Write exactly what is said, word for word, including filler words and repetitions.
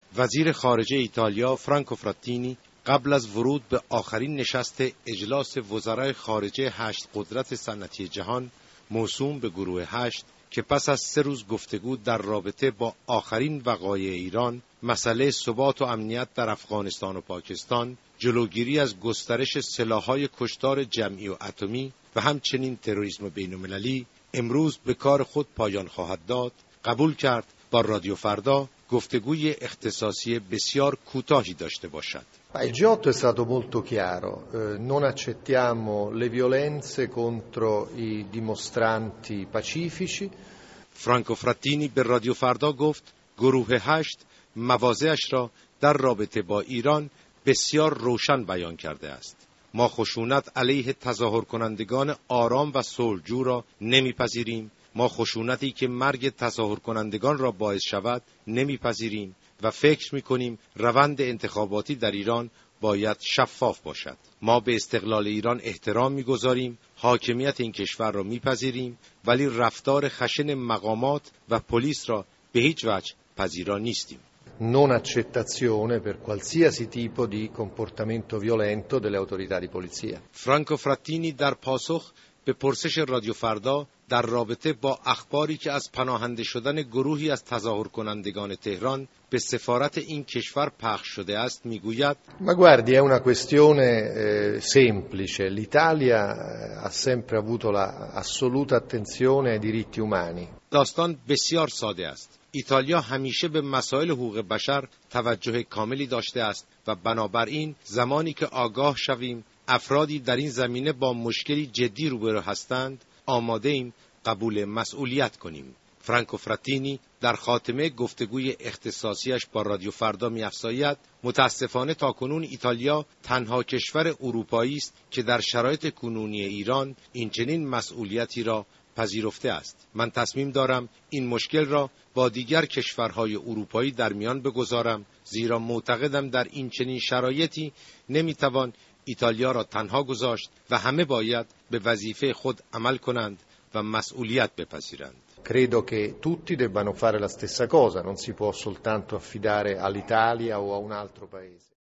وزیر خارجه ایتالیا فرانکو فراتینی قبل از ورود به آخرین نشست اجلاس وزرای خارجه هشت قدرت صنعتی جهان موسوم به گروه هشت که پس از سه روز گفتگو در رابطه با آخرین وقایع ایران، مسئله ثبات و امنیت در افغانستان و پاکستان، جلوگیری از گسترش سلاح‌های کشتار جمعی و اتمی و همچنین تروریسم بین‌المللی امروز به کار خود پایان خواهد داد، قبول کرد با رادیو فردا گفتگوی اختصاصی بسیار کوتاهی داشته باشد. Il G otto è stato molto chiaro, eh, non accettiamo le violenze contro i dimostranti pacifici. فرانکو فراتینی به رادیو فردا گفت گروه هشت مواضعش را در رابطه با ایران بسیار روشن بیان کرده است. ما خشونت علیه تظاهر کنندگان آرام و صلحجو را نمیپذیریم. ما خشونتی که مرگ تظاهر کنندگان را باعث شود نمیپذیریم و فکر می‌کنیم روند انتخاباتی در ایران باید شفاف باشد. ما به استقلال ایران احترام می‌گذاریم، حاکمیت این کشور را می‌پذیریم، ولی رفتار خشن مقامات و پلیس را به هیچ وجه پذیرا نیستیم. Non accettazione per qualsiasi tipo di comportamento violento delle autorità di polizia. فرانکو فراتینی در پاسخ به پرسش رادیو فردا در رابطه با اخباری که از پناهنده شدن گروهی از تظاهر کنندگان تهران به سفارت این کشور پخش شده است میگوید: Ma guardi, è una questione eh, semplice. L'Italia ha sempre avuto la assoluta attenzione ai diritti umani. داستان بسیار ساده است. ایتالیا همیشه به مسائل حقوق بشر توجه کاملی داشته است و بنابراین زمانی که آگاه شویم افرادی در این زمینه با مشکلی جدی روبرو هستند، آماده ایم قبول مسئولیت کنیم. فرانکو فراتینی در خاتمه گفتگوی اختصاصیش با رادیو فردا می‌افزاید: متاسفانه تاکنون ایتالیا تنها کشور اروپایی است که در شرایط کنونی ایران این چنین مسئولیتی را پذیرفته است. من تصمیم دارم این مشکل را با دیگر کشورهای اروپایی در میان بگذارم، زیرا معتقدم در این چنین شرایطی نمیتوان ایتالیا را تنها گذاشت و همه باید به وظیفه خود عمل کنند و مسئولیت بپذیرند. Credo che tutti debbano fare la stessa cosa, non si può soltanto affidare all'Italia o a un altro paese.